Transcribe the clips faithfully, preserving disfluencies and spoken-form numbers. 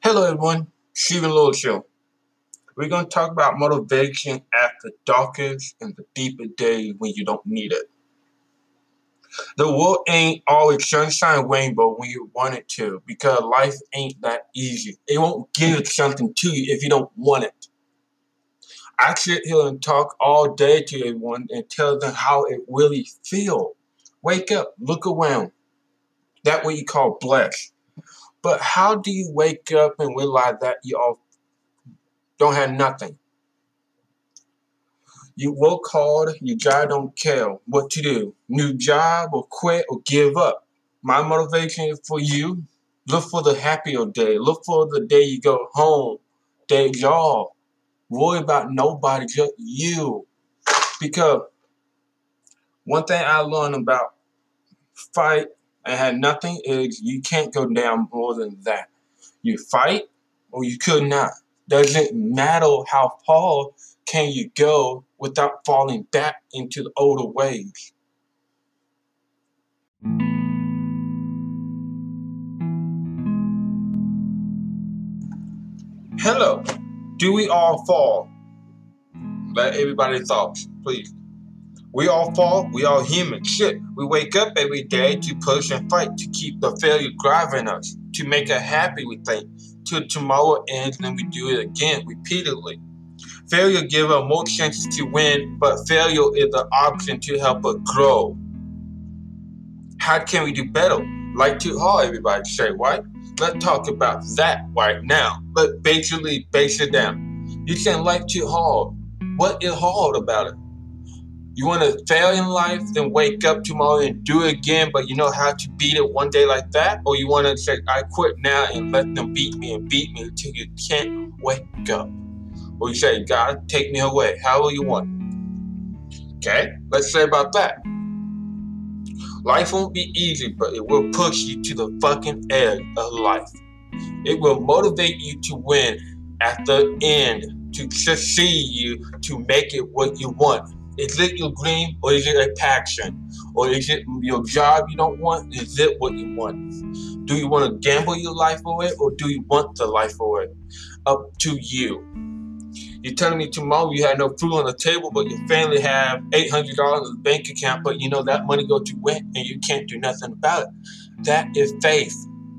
Hello everyone, Stephen Little Show. We're going to talk about motivation at the darkest and the deepest days when you don't need it. The world ain't always sunshine and rainbow when you want it to, because life ain't that easy. It won't give something to you if you don't want it. I sit here and talk all day to everyone and tell them how it really feels. Wake up, look around. That's what you call blessed. But how do you wake up and realize that you all don't have nothing? You work hard, your job don't care what to do. New job or quit or give up. My motivation is for you. Look for the happier day. Look for the day you go home. Day job. Worry about nobody, just you. Because one thing I learned about fight and had nothing is you can't go down more than that. You fight or you could not. Doesn't matter how far can you go without falling back into the older ways. Hello. Do we all fall? Let everybody thoughts, please. We all fall. We all human. Shit. We wake up every day to push and fight to keep the failure driving us, to make us happy, we think. Till tomorrow ends and we do it again repeatedly. Failure gives us more chances to win, but failure is the option to help us grow. How can we do better? Like too hard, everybody say, right? Let's talk about that right now. Let's basically base it down. You saying life too hard. What is hard about it? You want to fail in life, then wake up tomorrow and do it again, but you know how to beat it one day like that? Or you want to say, I quit now and let them beat me and beat me until you can't wake up? Or you say, God, take me away, however you want. Okay, let's say about that. Life won't be easy, but it will push you to the fucking edge of life. It will motivate you to win at the end, to succeed you, to make it what you want. Is it your dream or is it a passion? Or is it your job you don't want? Is it what you want? Do you want to gamble your life away or do you want the life away? Up to you. You're telling me tomorrow you have no food on the table, but your family have eight hundred dollars in the bank account, but you know that money go to rent and you can't do nothing about it. That is faith.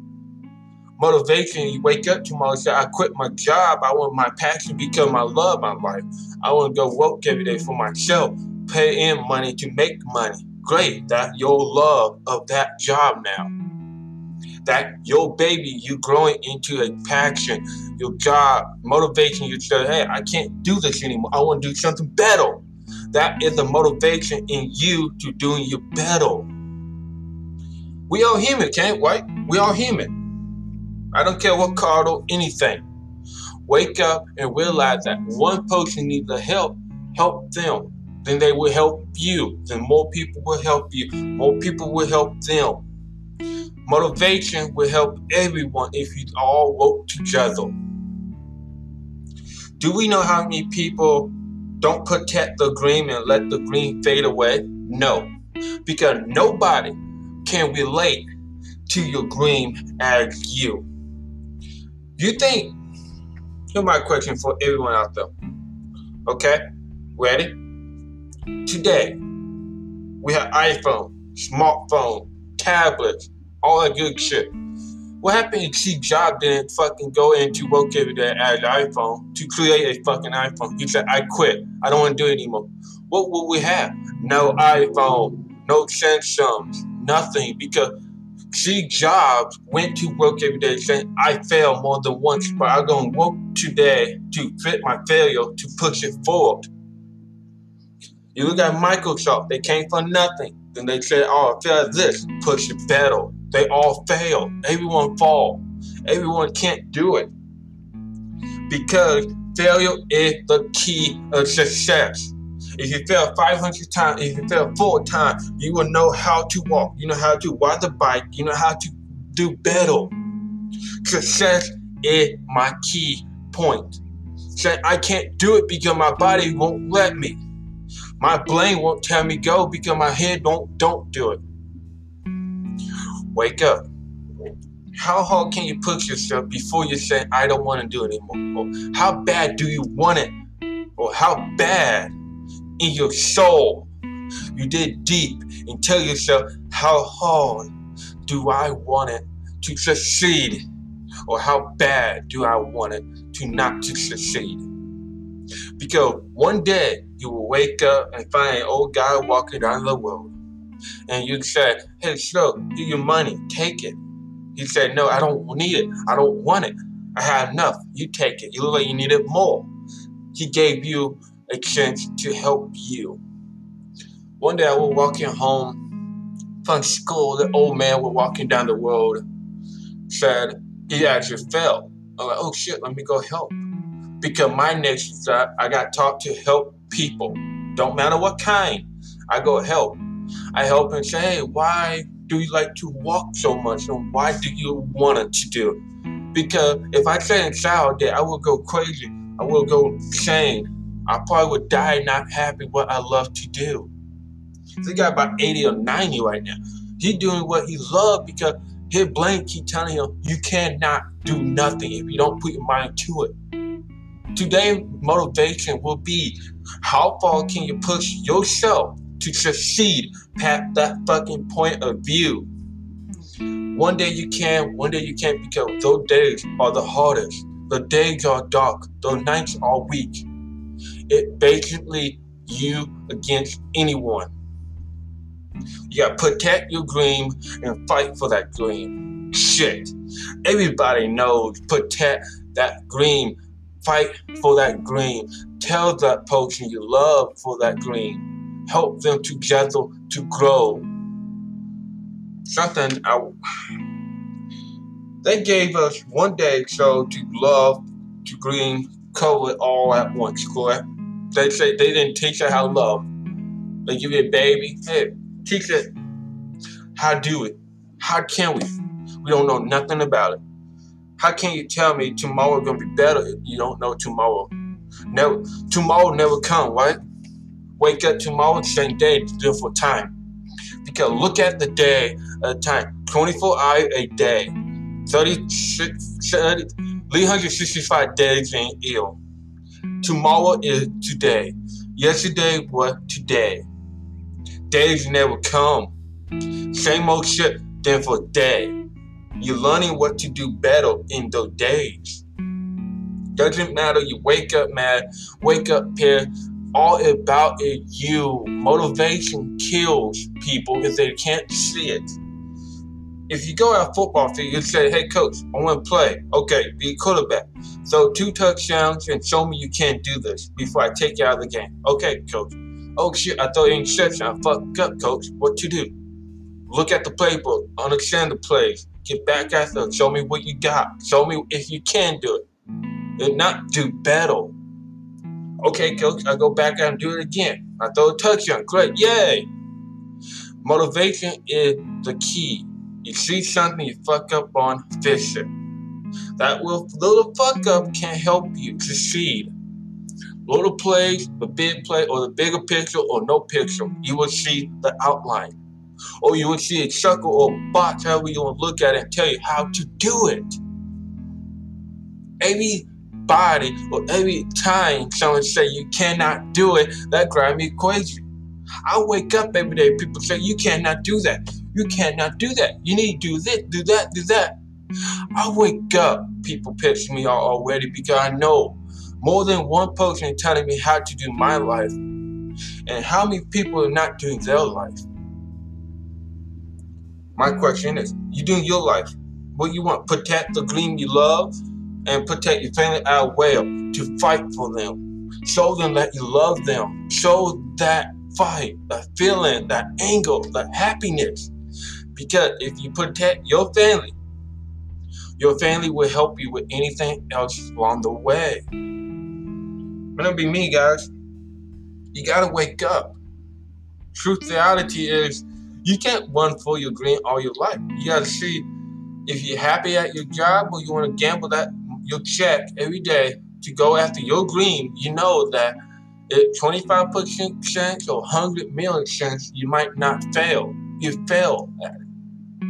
Motivation, you wake up tomorrow and say, I quit my job. I want my passion because I love my life. I want to go work every day for myself, pay in money to make money. Great, that's your love of that job now. That your baby, you growing into a passion, your job, motivation, you say, hey, I can't do this anymore. I want to do something better. That is the motivation in you to doing your better. We all human, can't right? We all human. I don't care what card or anything. Wake up and realize that one person needs the help, help them. Then they will help you. Then more people will help you. More people will help them. Motivation will help everyone if you all work together. Do we know how many people don't protect the green and let the green fade away? No. Because nobody can relate to your dream as you. You think, here's my question for everyone out there. Okay? Ready? Today, we have iPhone, smartphone, tablets, all that good shit. What happened if Steve Jobs didn't fucking go into work every day as an iPhone to create a fucking iPhone? He said, I quit. I don't want to do it anymore. What would we have? No iPhone, no Samsung, nothing. Because Steve Jobs went to work every day saying, I failed more than once, but I'm going to work today to fit my failure, to push it forward. You look at Microsoft, they came for nothing. Then they said, oh, I failed this, push it better. They all fail. Everyone fall. Everyone can't do it. Because failure is the key of success. If you fail five hundred times, if you fail four times, you will know how to walk. You know how to ride the bike. You know how to do better. Success is my key point. Say, I can't do it because my body won't let me. My brain won't tell me go because my head don't, don't do it. Wake up. How hard can you push yourself before you say, I don't want to do it anymore? Or how bad do you want it? Or how bad in your soul you dig deep and tell yourself, how hard do I want it to succeed? Or how bad do I want it to not to succeed? Because one day you will wake up and find an old guy walking down the road. And you say, hey, sir, give your money, take it. He said, no, I don't need it. I don't want it. I have enough. You take it. You look like you need it more. He gave you a chance to help you. One day I was walking home from school. The old man was walking down the road. Said, he actually fell. I'm like, oh shit, let me go help. Because my nature is that I got taught to help people. Don't matter what kind. I go help. I help and say, hey, why do you like to walk so much? And why do you want it to do it? Because if I stay inside all day, I will go crazy. I will go insane. I probably would die not having what I love to do. This guy about eighty or ninety right now. He doing what he loves because his brain keep telling him, you cannot do nothing if you don't put your mind to it. Today's motivation will be, how far can you push yourself to succeed past that fucking point of view? One day you can, one day you can't, because those days are the hardest. The days are dark. The nights are weak. It basically you against anyone. You gotta protect your dream and fight for that dream. Shit. Everybody knows protect that dream. Fight for that dream. Tell that person you love for that dream. Help them together to grow. Something I, they gave us one day so to love, to dream, cover it all at once, correct? They say they didn't teach us how to love. They give you a baby, hey, teach it how to do it. How can we? We don't know nothing about it. How can you tell me tomorrow gonna be better if you don't know tomorrow? Never, tomorrow never come, right? Wake up tomorrow, same day, different time. Because look at the day at a time. twenty-four hours a day. thirty-six, three hundred sixty-five days in ill. Tomorrow is today. Yesterday was today. Days never come. Same old shit, then for day. You're learning what to do better in those days. Doesn't matter, you wake up mad, wake up pissed. All about it, you. Motivation kills people if they can't see it. If you go out football field, you say, hey coach, I want to play. Okay, be a quarterback. So two touchdowns and show me you can't do this before I take you out of the game. Okay, coach. Oh shit, I thought you interception. I fucked up, coach. What to do? Look at the playbook. Understand the plays. Get back at them. Show me what you got. Show me if you can do it. And not do better. Okay, coach, I go back out and do it again. I throw a touchdown. Great, yay. Motivation is the key. You see something you fuck up on, fix it. That little fuck up can help you succeed. Little plays, the big play, or the bigger picture, or no picture, you will see the outline. Or you will see a circle or box, however you want to look at it, and tell you how to do it. Everybody, or every time someone say you cannot do it, that drives me crazy. I wake up every day, people say you cannot do that. You cannot do that. You need to do this, do that, do that. I wake up, people piss me off already because I know more than one person telling me how to do my life, and how many people are not doing their life. My question is, you doing your life? What you want? Protect the dream you love and protect your family as well, to fight for them. Show them that you love them. Show that fight, that feeling, that anger, that happiness. Because if you protect your family, your family will help you with anything else along the way. It's gonna be me, guys. You gotta wake up. Truth reality is, you can't run for your dream all your life. You gotta see if you're happy at your job or you wanna gamble that your check every day to go after your dream. You know that at twenty-five percent chance or one hundred million chance you might not fail. You fail at it.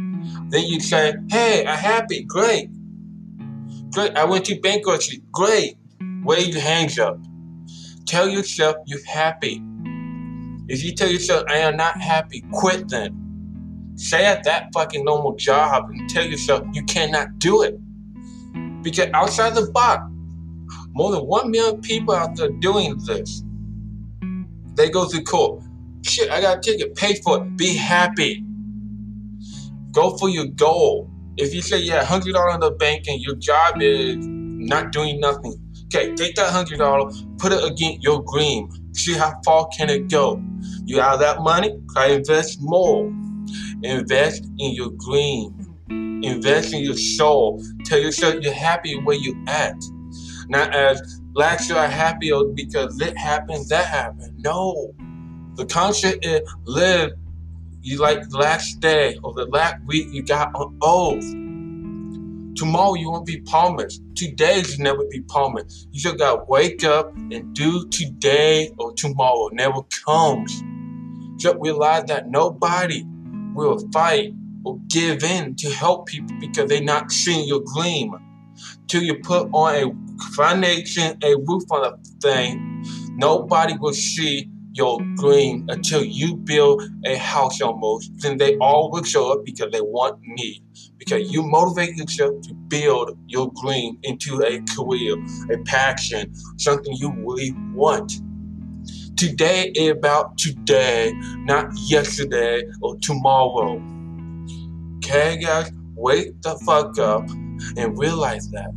Then you say, hey, I'm happy, great. Great, I went to bankruptcy, great. Wave your hands up. Tell yourself you're happy. If you tell yourself, I am not happy, quit then. Stay at that fucking normal job and tell yourself you cannot do it. Because outside the box, more than one million people out there doing this. They go through court. Shit, I got a ticket, pay for it, be happy. Go for your goal. If you say you have one hundred dollars in the bank and your job is not doing nothing, okay, take that one hundred dollars, put it against your dream. See how far can it go. You have that money, try to invest more. Invest in your dream. Invest in your soul. Tell yourself you're happy where you're at. Not as last year I'm happy because it happened, that happened. No. The concept is live you like the last day or the last week you got on oath. Tomorrow you won't be promised. Today you never be promised. You just gotta wake up and do today or tomorrow never comes. Just realize that nobody will fight or give in to help people because they're not seeing your dream. Till you put on a foundation, a roof on a thing, nobody will see your dream until you build a house almost. Then they all will show up because they want me. Because you motivate yourself to build your dream into a career, a passion, something you really want. Today is about today, not yesterday or tomorrow. Okay, guys? Wake the fuck up and realize that.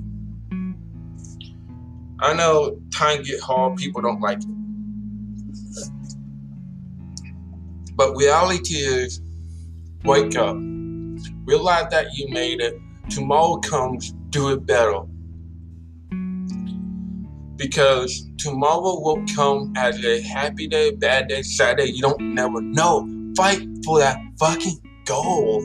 I know time get hard, people don't like it. But reality is, wake up. Realize that you made it. Tomorrow comes, do it better. Because tomorrow will come as a happy day, bad day, sad day. You don't never know. Fight for that fucking goal.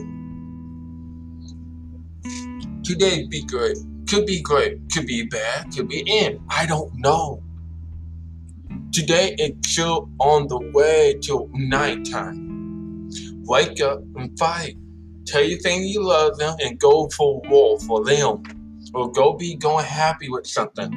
Today be great. Could be great. Could be bad. Could be in. I don't know. Today it's still on the way till nighttime. Wake up and fight. Tell your thing you love them and go for war for them. Or go be going happy with something.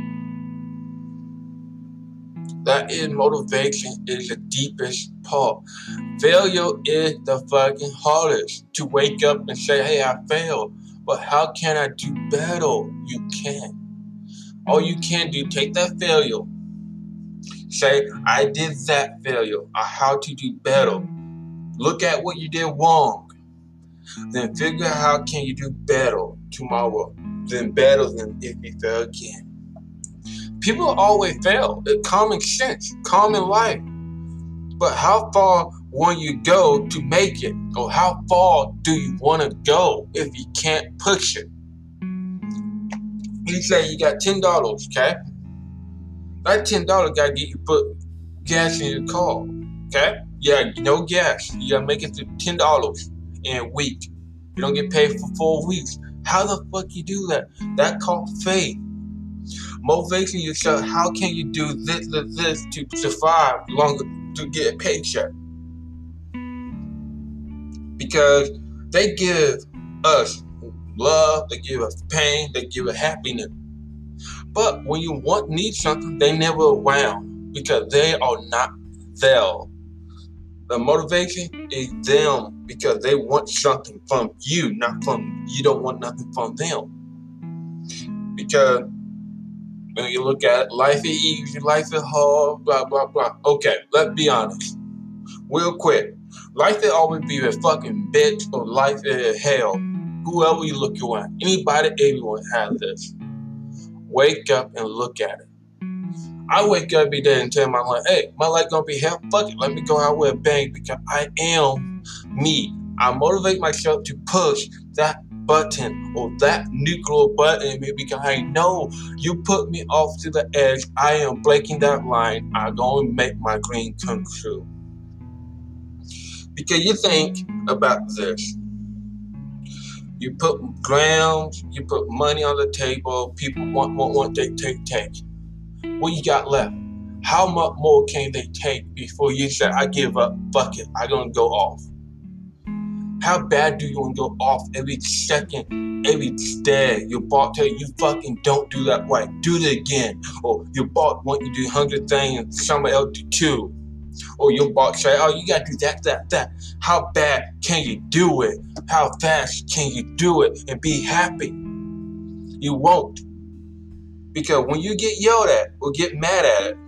That is motivation is the deepest part. Failure is the fucking hardest. To wake up and say, hey, I failed. But how can I do better? You can't. All you can do, take that failure. Say, I did that failure. Or how to do better. Look at what you did wrong. Then figure out how can you do better tomorrow. Then better than if you fail again. People always fail. It's common sense, common life. But how far will you go to make it? Or how far do you want to go if you can't push it? You say you got ten dollars, okay? That ten dollars got to get you put gas in your car, okay? Yeah, no gas. You got to make it to ten dollars in a week. You don't get paid for four weeks. How the fuck you do that? That called faith. Motivation yourself. How can you do this, this, this to survive longer to get a paycheck? Because they give us love, they give us pain, they give us happiness. But when you want need something, they never around because they are not there. The motivation is them because they want something from you, not from you. Don't want nothing from them. Because when you look at it, life is easy, life is hard, blah, blah, blah. Okay, let's be honest. Real quick. Life will always be a fucking bitch or life is hell. Whoever you look around. Anybody, everyone has this. Wake up and look at it. I wake up every day and tell my life, hey, my life gonna be hell. Fuck it. Let me go out with a bang because I am me. I motivate myself to push that button or that nuclear button because I know you put me off to the edge. I am breaking that line. I'm going to make my dream come true. Because you think about this. You put grams, you put money on the table, people want, want, want, they take, take. What you got left? How much more can they take before you say, I give up, fuck it, I'm going to go off? How bad do you want to go off every second, every day? Your boss tell you, you fucking don't do that right. Do it again. Or your boss want you to do a hundred things and somebody else do two. Or your boss say, oh, you gotta do that, that, that. How bad can you do it? How fast can you do it and be happy? You won't. Because when you get yelled at or get mad at it,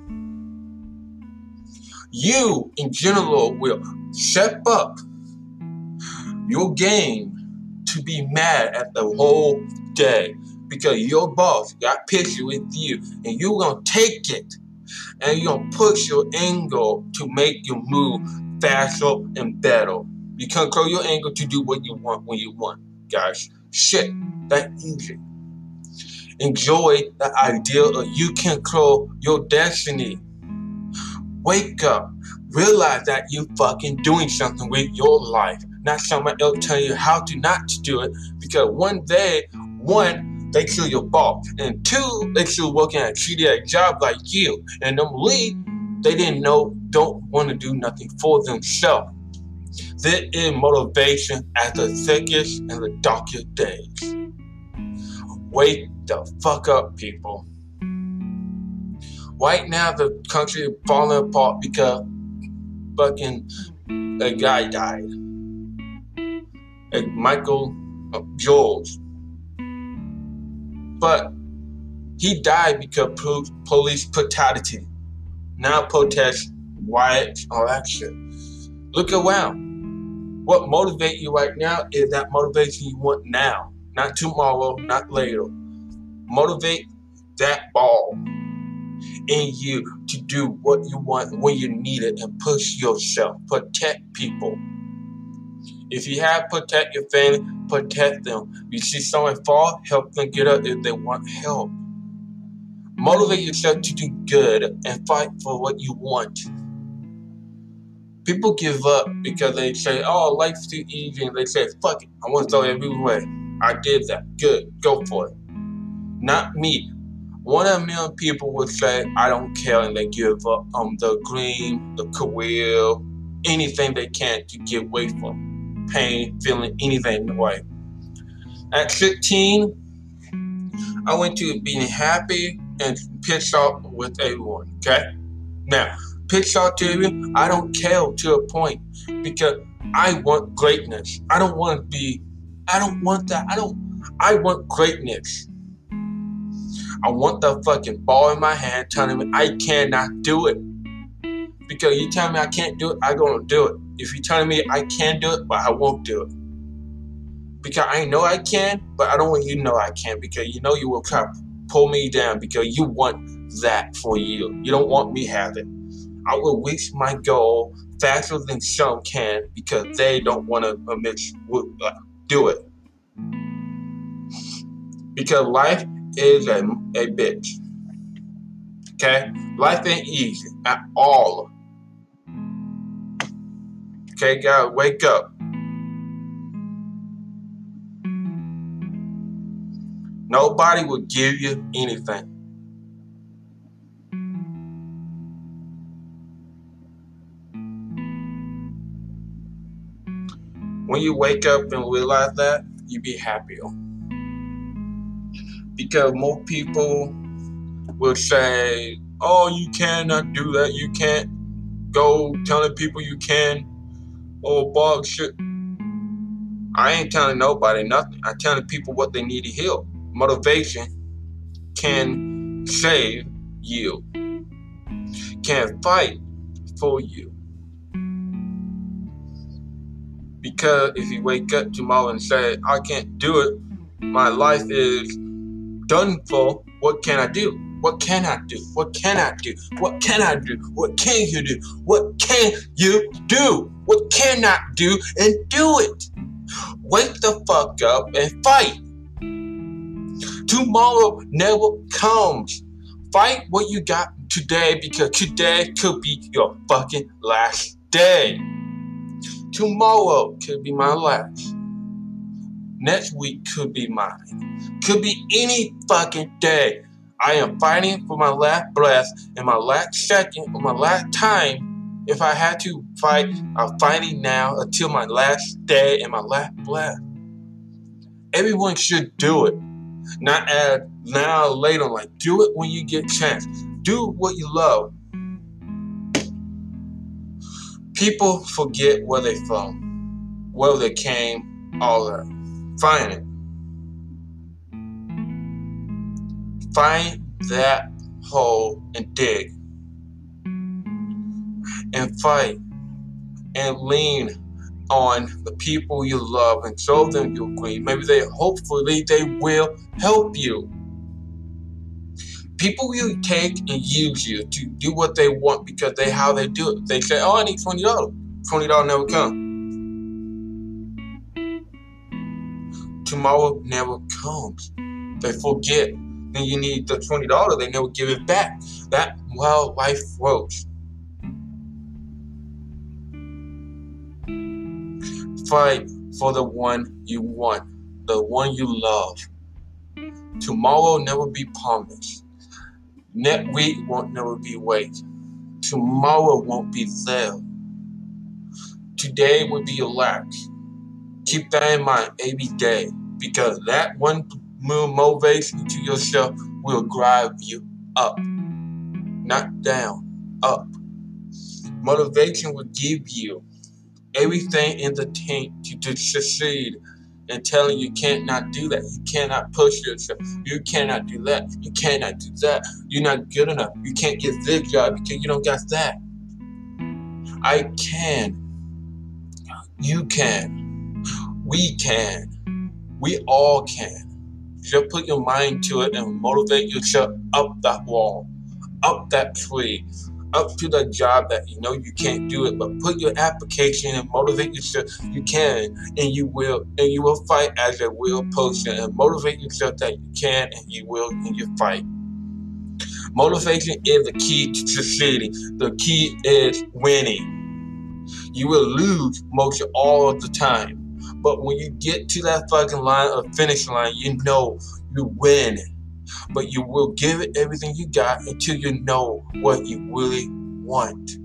you in general will step up your game to be mad at the whole day. Because your boss got pissed with you and you're gonna take it. And you're going to push your angle to make you move faster and better. You control your angle to do what you want when you want, guys. Shit, that easy. Enjoy the idea of you control your destiny. Wake up. Realize that you fucking doing something with your life. Not someone else telling you how to not to do it. Because one day, one, they kill your boss. And two, they still working at a shitty job like you. And number three, they didn't know, don't want to do nothing for themselves. This is motivation at the thickest and the darkest days. Wake the fuck up, people. Right now, the country is falling apart because fucking a guy died. Like Michael George. But he died because po- police brutality. Now protest, riots, all that shit. Look around. What motivates you right now is that motivation you want now. Not tomorrow, not later. Motivate that ball in you to do what you want when you need it and push yourself. Protect people. If you have to protect your family, protect them. You see someone fall, help them get up if they want help. Motivate yourself to do good and fight for what you want. People give up because they say, oh, life's too easy. And they say, fuck it, I want to throw it everywhere. I did that. Good, go for it. Not me. One in a million people would say, I don't care, and they give up on the dream, the career, anything they can to get away from. Pain, feeling anything in the way. At fifteen, I went to being happy and pissed off with everyone, okay? Now, pissed off to everyone, I don't care to a point because I want greatness. I don't want to be, I don't want that. I don't, I want greatness. I want the fucking ball in my hand telling me I cannot do it. Because you tell me I can't do it, I'm going to do it. If you're telling me I can do it, but I won't do it. Because I know I can, but I don't want you to know I can. Because you know you will try to pull me down because you want that for you. You don't want me to have it. I will reach my goal faster than some can because they don't want to do it. Because life is a, a bitch. Okay? Life ain't easy at all. Okay, guys, wake up. Nobody will give you anything. When you wake up and realize that, you be happier. Because more people will say, oh, you cannot do that. You can't go telling people you can. Oh, bullshit. I ain't telling nobody nothing. I'm telling people what they need to hear. Motivation can save you. Can fight for you. Because if you wake up tomorrow and say, I can't do it, my life is done for, what can I do? What can I do? What can I do? What can I do? What can you do? What can you do? What can I do and do it? Wake the fuck up and fight. Tomorrow never comes. Fight what you got today because today could be your fucking last day. Tomorrow could be my last. Next week could be mine. Could be any fucking day. I am fighting for my last breath and my last second or my last time If I had to fight, I'm fighting now until my last day and my last breath. Everyone should do it. Not add now or later. Like, do it when you get a chance. Do what you love. People forget where they from, where they came, all that. Find it. Find that hole and dig. And fight. And lean on the people you love and show them you agree. Maybe they, hopefully, they will help you. People will take and use you to do what they want because they how they do it. They say, "Oh, I need twenty dollars." Twenty dollars never come. Tomorrow never comes. They forget. Then you need the twenty dollars. They never give it back. That well, life works. Fight for the one you want, the one you love. Tomorrow never be promised. Next week won't never be wait. Tomorrow won't be there. Today will be your last. Keep that in mind every day, because that one motivation to yourself will drive you up, not down, up. Motivation will give you everything in the tank to, to succeed, and telling you can't not do that. You cannot push yourself. You cannot do that. You cannot do that. You're not good enough. You can't get this job because you don't got that. I can. You can. We can. We all can. Just put your mind to it and motivate yourself up that wall, up that tree, up to the job that you know you can't do it, but put your application and motivate yourself. You can, and you will, and you will fight as a real person, and motivate yourself that you can, and you will, and you fight. Motivation is the key to succeeding. The key is winning. You will lose most of all of the time, but when you get to that fucking line of finish line, you know you win. But you will give it everything you got until you know what you really want.